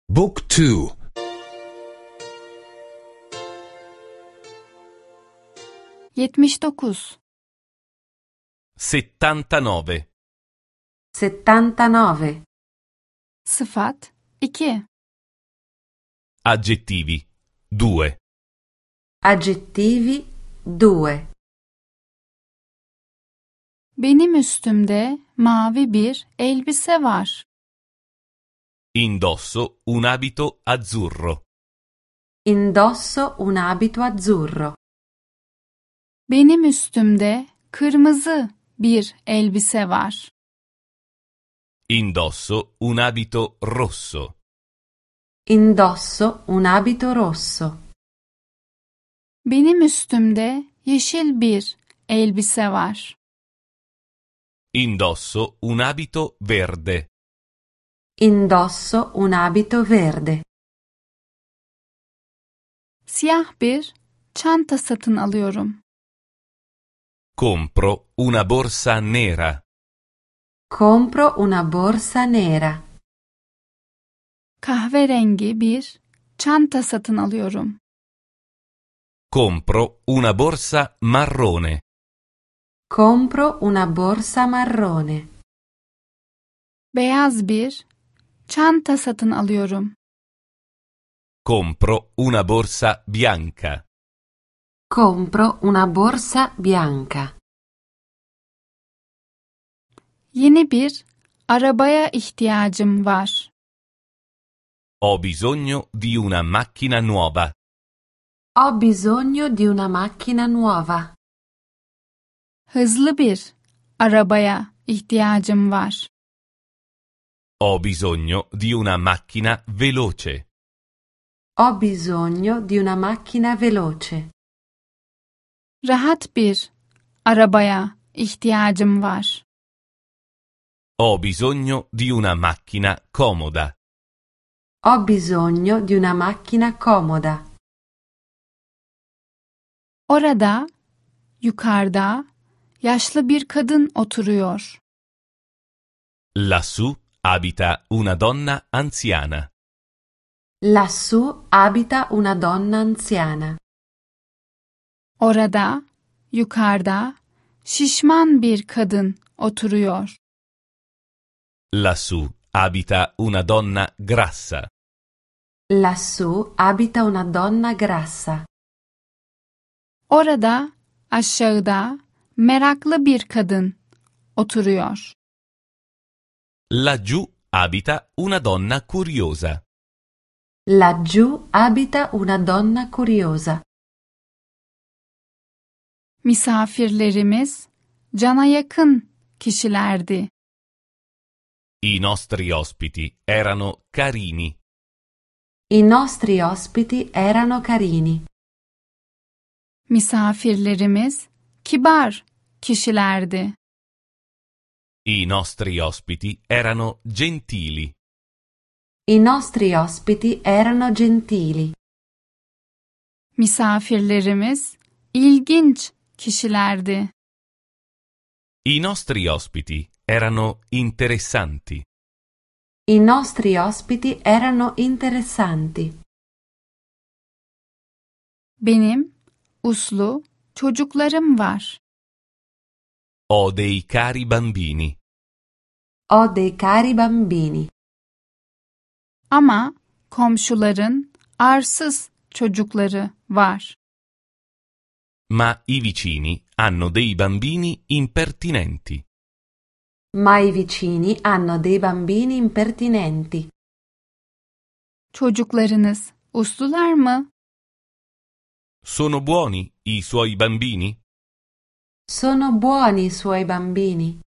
Book 2. 79. 79. 79. Sıfat 2. Aggettivi 2. Aggettivi 2. Benim üstümde mavi bir elbise var. Indosso un abito azzurro. Indosso un abito azzurro. Benim üstümde kırmızı bir elbise var. Indosso un abito rosso. Indosso un abito rosso. Benim üstümde yeşil bir elbise var. Indosso un abito verde. Indosso un abito verde. Siyah bir çanta satın alıyorum. Compro una borsa nera. Compro una borsa nera. Kahverengi bir çanta satın alıyorum. Compro una borsa marrone. Compro una borsa marrone. Beyaz bir çanta satın alıyorum. Compro una borsa bianca. Compro una borsa bianca. Yeni bir arabaya ihtiyacım var. Ho bisogno di una macchina nuova. Ho bisogno di una macchina nuova. Hızlı bir arabaya ihtiyacım var. Ho bisogno di una macchina veloce. Ho bisogno di una macchina veloce. Rahat bir arabaya ihtiyacım var. Ho bisogno di una macchina comoda. Ho bisogno di una macchina comoda. Orada, yukarıda, yaşlı bir kadın oturuyor. Lassù abita una donna anziana. Lassù abita una donna anziana. Orada, yukarıda, şişman bir kadın oturuyor. Lassù abita una donna grassa. Lassù abita una donna grassa. Orada, aşağıda, meraklı bir kadın oturuyor. Laggiù abita una donna curiosa. Laggiù abita una donna curiosa. Misafirlerimiz cana yakın kişilerdi. I nostri ospiti erano carini. I nostri ospiti erano carini. Misafirlerimiz kibar kişilerdi. I nostri ospiti erano gentili. I nostri ospiti erano gentili. Misafirlerimiz ilginç kişilerdi. I nostri ospiti erano interessanti. I nostri ospiti erano interessanti. Benim uslu çocuklarım var. Ho dei cari bambini. Ho dei cari bambini. Ama komşuların arsız çocukları var. Ma i vicini hanno dei bambini impertinenti. Ma i vicini hanno dei bambini impertinenti. Çocuklarınız uslular mı? Sono buoni i suoi bambini? Sono buoni i suoi bambini?